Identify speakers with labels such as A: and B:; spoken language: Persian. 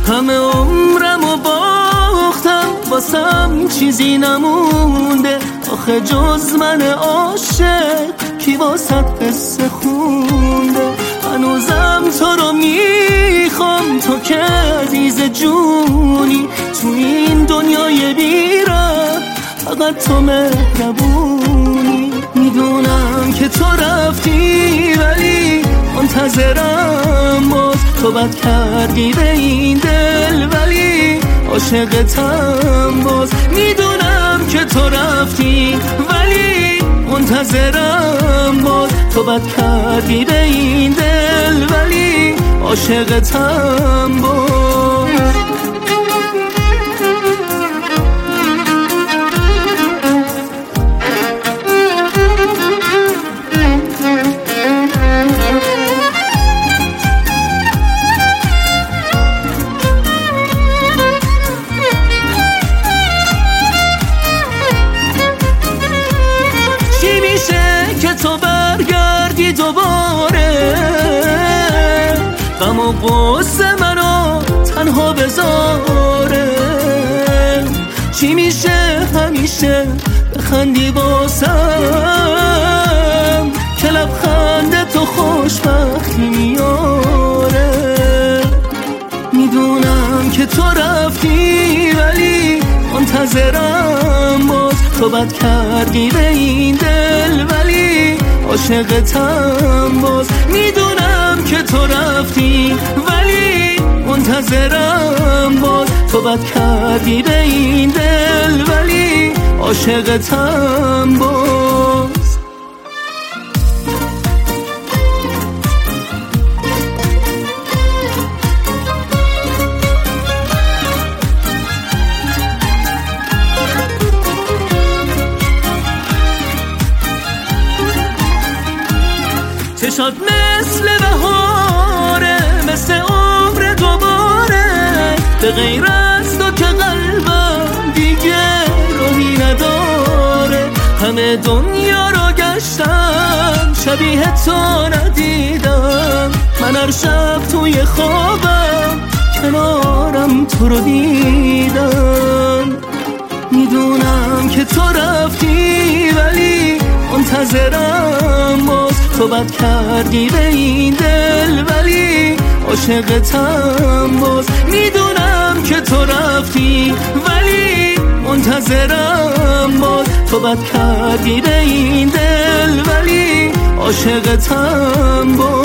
A: همه عمرمو باختم واسم چیزی نمونده، آخه جز من عاشق کی واسط قصه خونده. هنوزم تو رو میخوام، تو که عزیز جونی، تو این دنیای بی‌رحم فقط تو مهربونی. میدونم که تو رفتی ولی منتظرم باز، تو بد کردی به این دل ولی عاشقتم باز. میدونم که تو رفتی ولی منتظرم باز، تو بد کردی به این دل ولی عاشقتم باز. تو برگردی دوباره، غم و غصه منو تنها بذاره. چی میشه همیشه بخندی واسم، که لبخند تو خوشبختی میاره. میدونم که تو رفتی ولی منتظرم باز، تو بد کردی به این دل ولی عاشقتم باز. میدونم که تو رفتی ولی منتظرم باز، تو بد کردی به این دل ولی عاشقتم باز. چشات مثل بهاره، مثل عمر دوباره، به غیر از تو که قلبم دیگه راهی نداره. همه دنیا رو گشتم شبیه تو ندیدم، من هر شب توی خوابم کنارم تو رو دیدم. میدونم که تو رفتی ولی منتظرم باز، تو بد کردی به این دل ولی عاشقتم باز. میدونم که تو رفتی ولی منتظرم باز، تو بد کردی به این دل ولی عاشقتم باز.